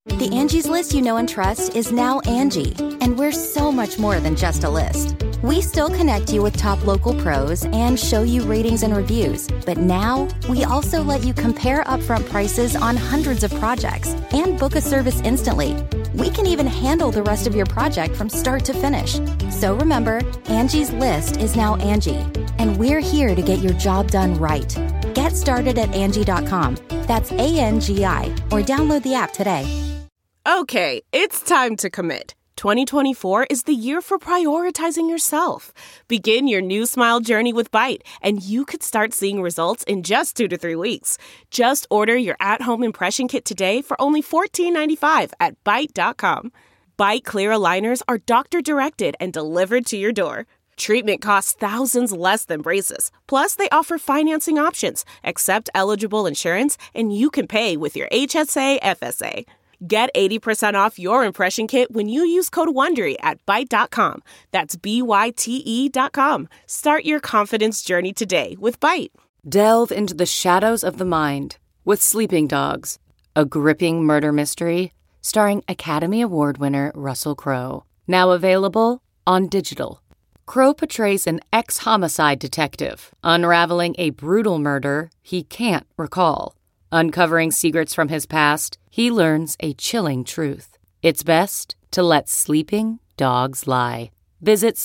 The Angie's List you know and trust is now Angie, and we're so much more than just a list. We still connect you with top local pros and show you ratings and reviews, but now we also let you compare upfront prices on hundreds of projects and book a service instantly. We can even handle the rest of your project from start to finish. So remember, Angie's List is now Angie, and we're here to get your job done right. Get started at Angie.com. That's ANGI, or download the app today. Okay, it's time to commit. 2024 is the year for prioritizing yourself. Begin your new smile journey with Byte, and you could start seeing results in just 2 to 3 weeks. Just order your at-home impression kit today for only $14.95 at Byte.com. Byte Clear aligners are doctor-directed and delivered to your door. Treatment costs thousands less than braces. Plus, they offer financing options, accept eligible insurance, and you can pay with your HSA, FSA. Get 80% off your impression kit when you use code WONDERY at Byte.com. That's BYTE.com. Start your confidence journey today with Byte. Delve into the shadows of the mind with Sleeping Dogs, a gripping murder mystery starring Academy Award winner Russell Crowe. Now available on digital. Crowe portrays an ex-homicide detective unraveling a brutal murder he can't recall. Uncovering secrets from his past, he learns a chilling truth. It's best to let sleeping dogs lie. Visit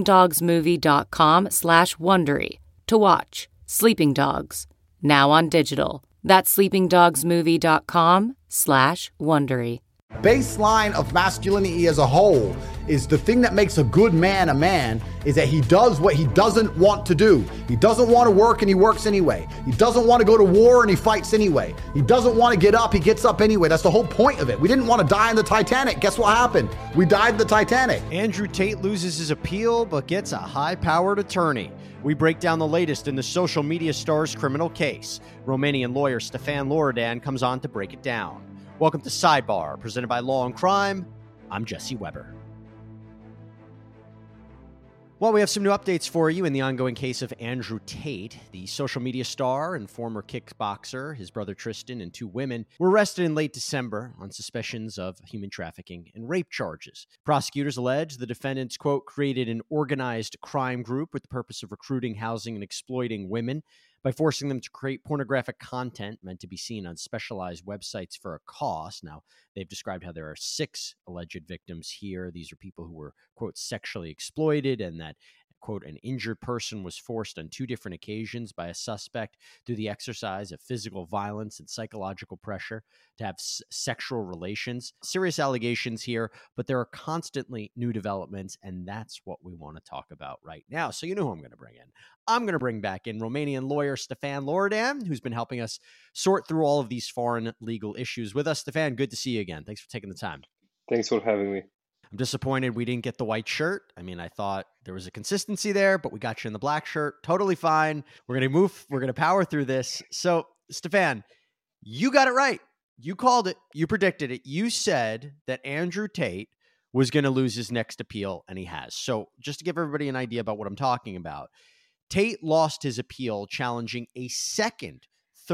sleepingdogsmovie.com/Wondery to watch Sleeping Dogs, now on digital. That's sleepingdogsmovie.com/Wondery. Baseline of masculinity as a whole is the thing that makes a good man a man is that he does what he doesn't want to do. He doesn't want to work and he works anyway. He doesn't want to go to war and he fights anyway. He doesn't want to get up, he gets up anyway. That's the whole point of it. We didn't want to die in the Titanic. Guess what happened? We died in the Titanic. Andrew Tate loses his appeal but gets a high-powered attorney. We break down the latest in the social media star's criminal case. Romanian lawyer Stefan Loredan comes on to break it down. Welcome to Sidebar, presented by Law and Crime. I'm Jesse Weber. Well, we have some new updates for you in the ongoing case of Andrew Tate. The social media star and former kickboxer, his brother Tristan, and 2 women were arrested in late December on suspicions of human trafficking and rape charges. Prosecutors allege the defendants, quote, created an organized crime group with the purpose of recruiting, housing, and exploiting women by forcing them to create pornographic content meant to be seen on specialized websites for a cost. Now, they've described how there are 6 alleged victims here. These are people who were, quote, sexually exploited, and that, quote, an injured person was forced on 2 different occasions by a suspect through the exercise of physical violence and psychological pressure to have sexual relations. Serious allegations here, but there are constantly new developments, and that's what we want to talk about right now. So you know who I'm going to bring in. I'm going to bring back in Romanian lawyer Stefan Loredan, who's been helping us sort through all of these foreign legal issues with us. Stefan, good to see you again. Thanks for taking the time. Thanks for having me. I'm disappointed we didn't get the white shirt. I mean, I thought there was a consistency there, but we got you in the black shirt. Totally fine. We're going to move. We're going to power through this. So, Stefan, you got it right. You called it. You predicted it. You said that Andrew Tate was going to lose his next appeal, and he has. So, just to give everybody an idea about what I'm talking about, Tate lost his appeal challenging a second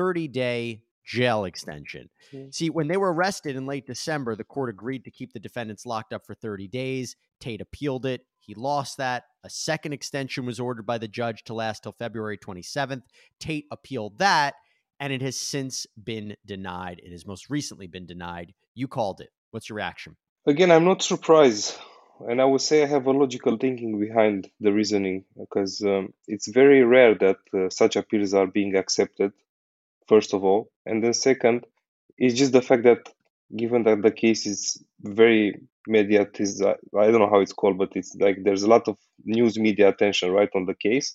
30-day jail extension. See, when they were arrested in late December, the court agreed to keep the defendants locked up for 30 days. Tate appealed it. He lost that. A second extension was ordered by the judge to last till February 27th. Tate appealed that, and it has since been denied. It has most recently been denied. You called it. What's your reaction? Again, I'm not surprised. And I would say I have a logical thinking behind the reasoning, because it's very rare that such appeals are being accepted, first of all. And then second, it's just the fact that given that the case is very mediatized, I don't know how it's called, but it's like there's a lot of news media attention right on the case.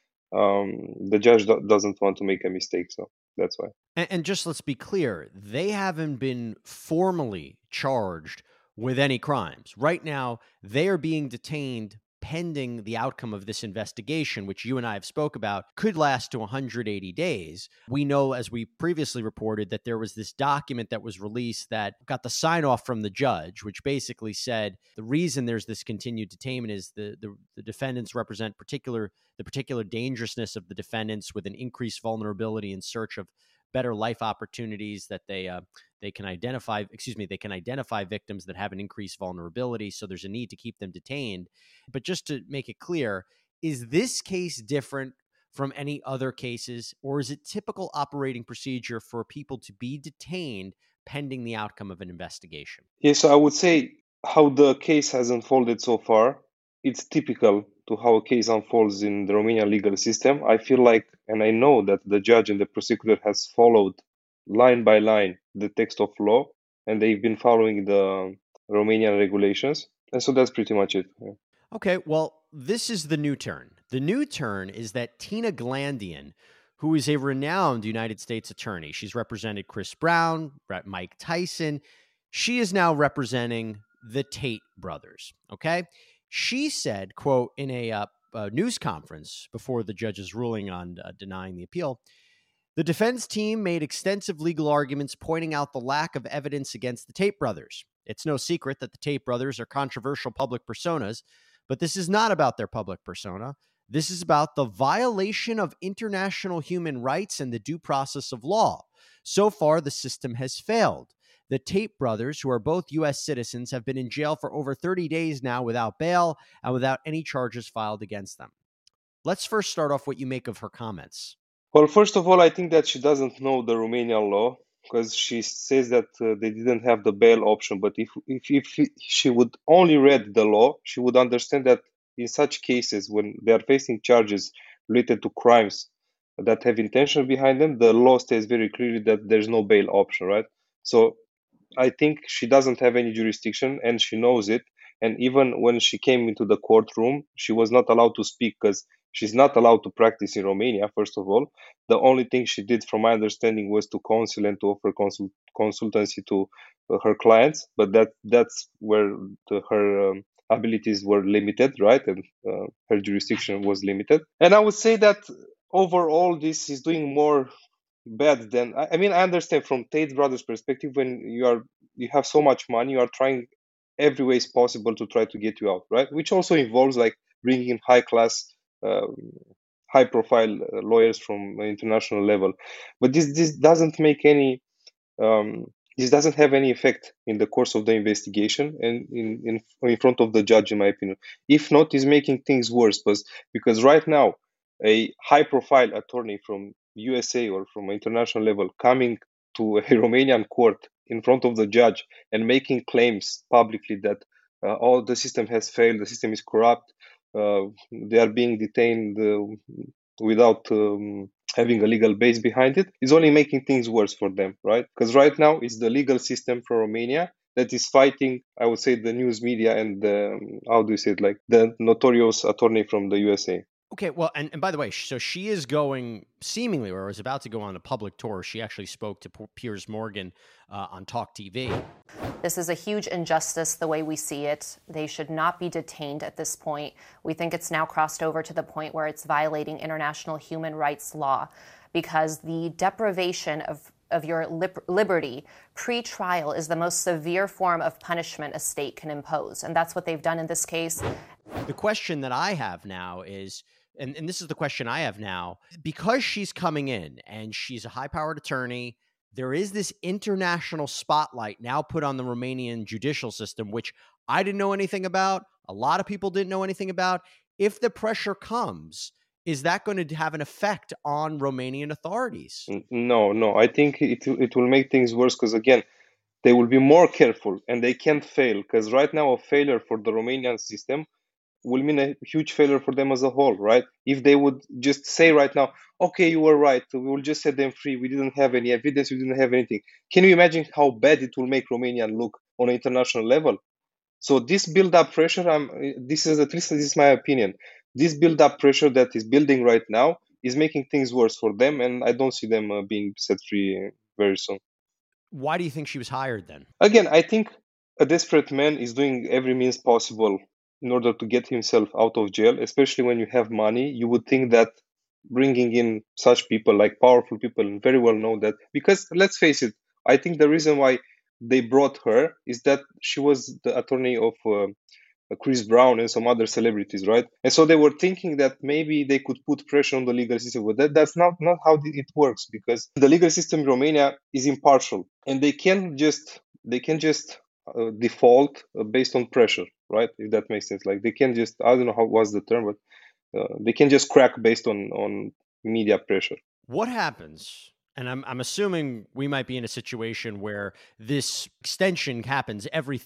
The judge doesn't want to make a mistake, so that's why. And just let's be clear, they haven't been formally charged with any crimes. Right now, they are being detained pending the outcome of this investigation, which you and I have spoke about, could last to 180 days. We know, as we previously reported, that there was this document that was released that got the sign-off from the judge, which basically said the reason there's this continued detainment is the defendants represent the particular dangerousness of the defendants with an increased vulnerability in search of better life opportunities, that they can identify victims that have an increased vulnerability. So there's a need to keep them detained. But just to make it clear, is this case different from any other cases, or is it typical operating procedure for people to be detained pending the outcome of an investigation? Yes, so I would say how the case has unfolded so far, it's typical to how a case unfolds in the Romanian legal system. I feel like, and I know that the judge and the prosecutor has followed line by line the text of law, and they've been following the Romanian regulations. And so that's pretty much it. Yeah. Okay, well, this is the new turn. The new turn is that Tina Glandian, who is a renowned United States attorney, she's represented Chris Brown, Mike Tyson. She is now representing the Tate brothers, okay? She said, quote, in a news conference before the judge's ruling on denying the appeal, the defense team made extensive legal arguments pointing out the lack of evidence against the Tate brothers. It's no secret that the Tate brothers are controversial public personas, but this is not about their public persona. This is about the violation of international human rights and the due process of law. So far, the system has failed. The Tate brothers, who are both U.S. citizens, have been in jail for over 30 days now without bail and without any charges filed against them. Let's first start off what you make of her comments. Well, first of all, I think that she doesn't know the Romanian law, because she says that they didn't have the bail option. But if she would only read the law, she would understand that in such cases, when they are facing charges related to crimes that have intention behind them, the law states very clearly that there's no bail option, right? So I think she doesn't have any jurisdiction, and she knows it. And even when she came into the courtroom, she was not allowed to speak because she's not allowed to practice in Romania, first of all. The only thing she did, from my understanding, was to counsel and to offer consultancy to her clients. But that's where her abilities were limited, right? And her jurisdiction was limited. And I would say that overall, this is doing more bad than, I mean, I understand from Tate brothers' perspective, when you have so much money, you are trying every way is possible to try to get you out, right? Which also involves like bringing in high class, high profile lawyers from an international level. But this doesn't make any this doesn't have any effect in the course of the investigation and in front of the judge, in my opinion. If not, is making things worse, because right now a high profile attorney from USA or from an international level coming to a Romanian court in front of the judge and making claims publicly that the system has failed, the system is corrupt, they are being detained without having a legal base behind it, is only making things worse for them, right? Because right now it's the legal system for Romania that is fighting, I would say, the news media and the notorious attorney from the USA. Okay, well, and by the way, so she is going seemingly, or is about to go on a public tour. She actually spoke to Piers Morgan on Talk TV. This is a huge injustice the way we see it. They should not be detained at this point. We think it's now crossed over to the point where it's violating international human rights law, because the deprivation of your liberty pre-trial is the most severe form of punishment a state can impose. And that's what they've done in this case. The question that I have now is, and this is the question I have now, because she's coming in and she's a high-powered attorney, there is this international spotlight now put on the Romanian judicial system, which I didn't know anything about. A lot of people didn't know anything about. If the pressure comes, is that going to have an effect on Romanian authorities? No. I think it will make things worse, because, again, they will be more careful and they can't fail, because right now a failure for the Romanian system will mean a huge failure for them as a whole, right? If they would just say right now, okay, you were right, we will just set them free, we didn't have any evidence, we didn't have anything. Can you imagine how bad it will make Romania look on an international level? So this build-up pressure, this is my opinion, this build-up pressure that is building right now is making things worse for them, and I don't see them being set free very soon. Why do you think she was hired then? Again, I think a desperate man is doing every means possible in order to get himself out of jail, especially when you have money. You would think that bringing in such people, like powerful people, and very well know that, because let's face it, I think the reason why they brought her is that she was the attorney of Chris Brown and some other celebrities, right? And so they were thinking that maybe they could put pressure on the legal system, but that's not how it works, because the legal system in Romania is impartial, and they can just default based on pressure, right? If that makes sense. Like they can just, I don't know how was the term, but they can just crack based on media pressure. What happens? And I'm assuming we might be in a situation where this extension happens every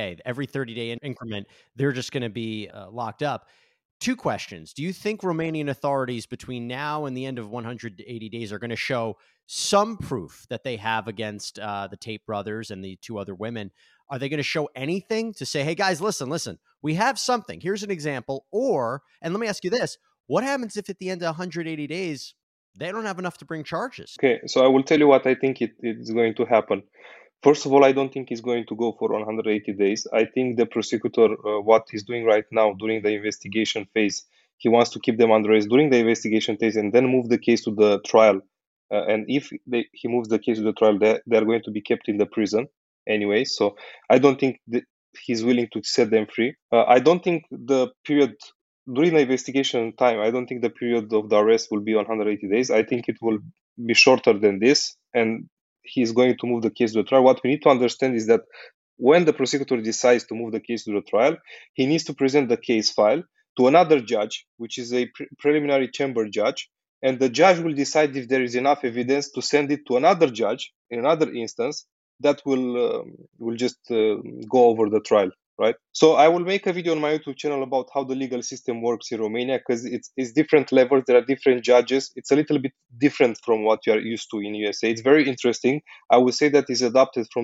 30-day increment. They're just going to be locked up. 2 questions. Do you think Romanian authorities between now and the end of 180 days are going to show some proof that they have against the Tate brothers and the 2 other women? Are they going to show anything to say, hey, guys, listen, we have something. Here's an example. Or, and let me ask you this, what happens if at the end of 180 days, they don't have enough to bring charges? Okay, so I will tell you what I think it's going to happen. First of all, I don't think he's going to go for 180 days. I think the prosecutor, what he's doing right now during the investigation phase, he wants to keep them under arrest during the investigation phase and then move the case to the trial. And if he moves the case to the trial, they're going to be kept in the prison anyway. So I don't think that he's willing to set them free. I don't think the period during the investigation time, I don't think the period of the arrest will be 180 days. I think it will be shorter than this, and he's going to move the case to the trial. What we need to understand is that when the prosecutor decides to move the case to the trial, he needs to present the case file to another judge, which is a preliminary chamber judge, and the judge will decide if there is enough evidence to send it to another judge in another instance that will just go over the trial. Right. So I will make a video on my YouTube channel about how the legal system works in Romania, because it's different levels. There are different judges. It's a little bit different from what you are used to in USA. It's very interesting. I would say that it's adapted from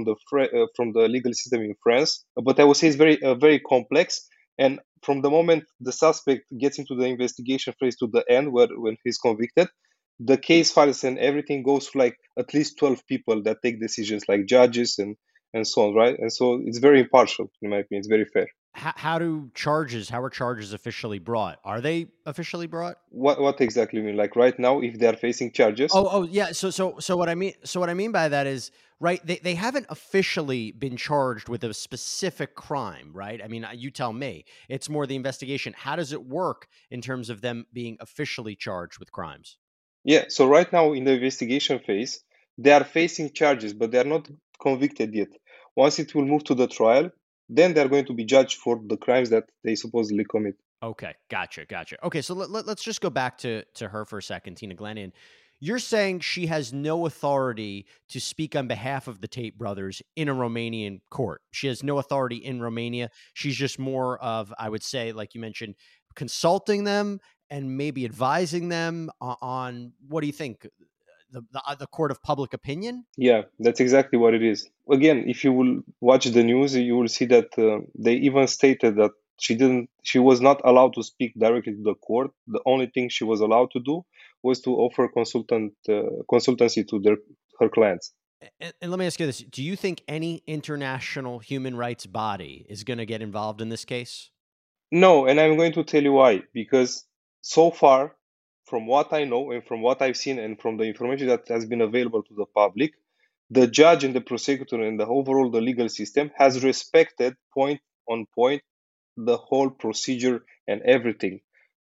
the legal system in France, but I would say it's very complex. And from the moment the suspect gets into the investigation phase to the end, when he's convicted, the case files and everything goes to like at least 12 people that take decisions, like judges and so on, right? And so it's very impartial, in my opinion. It's very fair. How are charges officially brought? Are they officially brought? What exactly you mean? Like right now, if they are facing charges? Oh yeah. So what I mean by that is, right, they haven't officially been charged with a specific crime, right? I mean, you tell me. It's more the investigation. How does it work in terms of them being officially charged with crimes? Yeah. So right now in the investigation phase, they are facing charges, but they are not convicted yet. Once it will move to the trial, then they're going to be judged for the crimes that they supposedly commit. Okay, gotcha. Okay, so let's just go back to her for a second, Tina Glennion. You're saying she has no authority to speak on behalf of the Tate brothers in a Romanian court. She has no authority in Romania. She's just more of, I would say, like you mentioned, consulting them and maybe advising them on what do you think? The court of public opinion? Yeah, that's exactly what it is. Again, if you will watch the news, you will see that they even stated that she was not allowed to speak directly to the court. The only thing she was allowed to do was to offer consultancy to her clients. And let me ask you this. Do you think any international human rights body is going to get involved in this case? No, and I'm going to tell you why. Because so far, from what I know and from what I've seen and from the information that has been available to the public, the judge and the prosecutor and the legal system has respected point on point the whole procedure and everything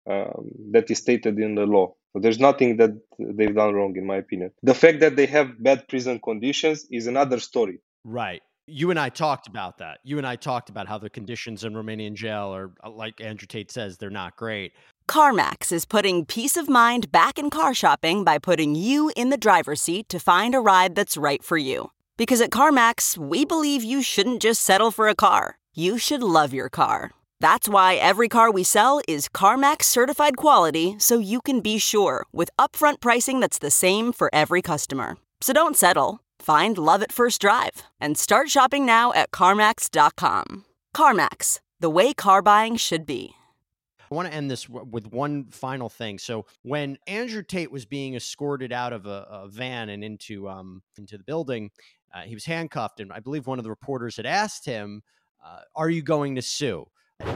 that is stated in the law. So there's nothing that they've done wrong, in my opinion. The fact that they have bad prison conditions is another story. Right. You and I talked about that. You and I talked about how the conditions in Romanian jail are, like Andrew Tate says, they're not great. CarMax is putting peace of mind back in car shopping by putting you in the driver's seat to find a ride that's right for you. Because at CarMax, we believe you shouldn't just settle for a car. You should love your car. That's why every car we sell is CarMax certified quality, so you can be sure with upfront pricing that's the same for every customer. So don't settle. Find love at first drive and start shopping now at CarMax.com. CarMax, the way car buying should be. I want to end this with one final thing. So when Andrew Tate was being escorted out of a van and into the building, he was handcuffed, and I believe one of the reporters had asked him, "Are you going to sue?" You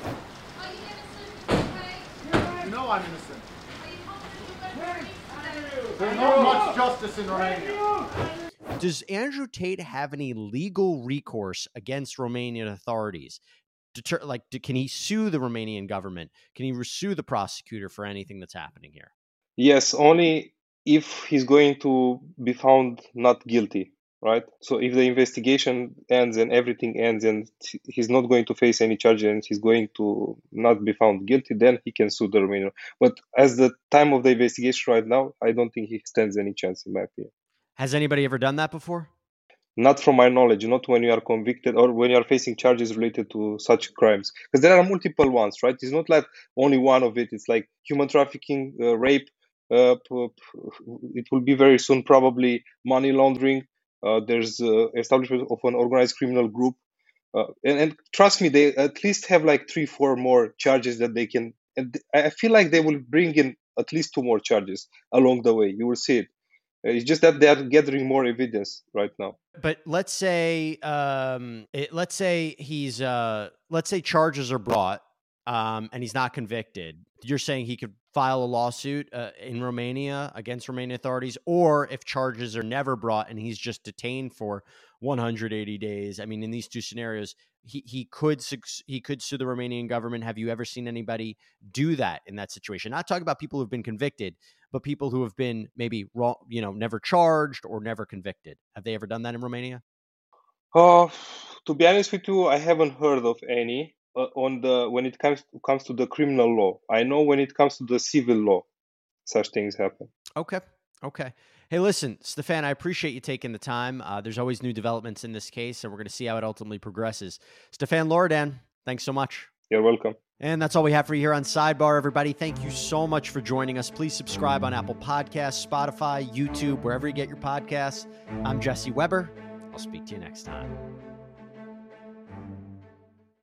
know I'm innocent. There's not much justice in Romania. Does Andrew Tate have any legal recourse against Romanian authorities? can he sue the Romanian government? Can he sue the prosecutor for anything that's happening here? Yes, only if he's going to be found not guilty, right? So if the investigation ends and everything ends and he's not going to face any charges and he's going to not be found guilty, then he can sue the Romanian. But as the time of the investigation right now, I don't think he stands any chance, in my opinion. Has anybody ever done that before? Not from my knowledge, not when you are convicted or when you are facing charges related to such crimes. Because there are multiple ones, right? It's not like only one of it. It's like human trafficking, rape. It will be very soon probably money laundering. There's establishment of an organized criminal group. And trust me, they at least have like 3-4 more charges that they can. And I feel like they will bring in at least 2 more charges along the way. You will see it. It's just that they are gathering more evidence right now. But let's say, let's say charges are brought, and he's not convicted. You're saying he could file a lawsuit in Romania against Romanian authorities, or if charges are never brought and he's just detained for 180 days. I mean, in these two scenarios, he could sue the Romanian government. Have you ever seen anybody do that in that situation? Not talking about people who've been convicted, but people who have been maybe wrong, never charged or never convicted. Have they ever done that in Romania? To be honest with you, I haven't heard of any. When it comes to the criminal law, I know when it comes to the civil law, such things happen. Okay. Hey, listen, Stefan, I appreciate you taking the time. There's always new developments in this case, and we're going to see how it ultimately progresses. Stefan Loredan, thanks so much. You're welcome. And that's all we have for you here on Sidebar, everybody. Thank you so much for joining us. Please subscribe on Apple Podcasts, Spotify, YouTube, wherever you get your podcasts. I'm Jesse Weber. I'll speak to you next time.